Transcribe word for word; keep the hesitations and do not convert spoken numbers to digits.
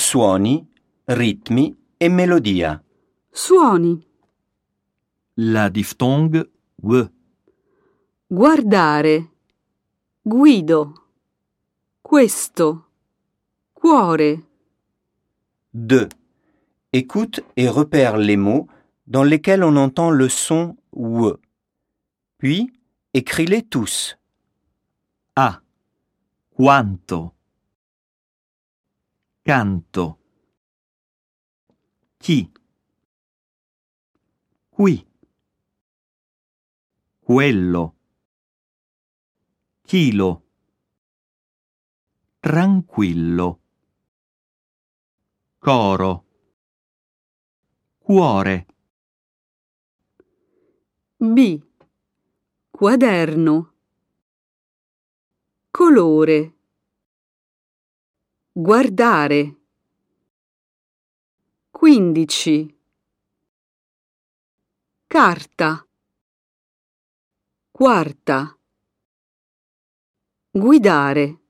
suoni, ritmi e melodia. Suoni. La diftongue W. Guardare. Guido. Questo. Cuore. deux. Écoute et repère les mots dans lesquels on entend le son W. Puis, écris-les tous. A. Quanto. Canto. Chi. Qui. Quello. Chilo. Tranquillo. Coro. Cuore. B. Quaderno. Colore. Guardare. Quindici. Carta. Quarta. Guidare.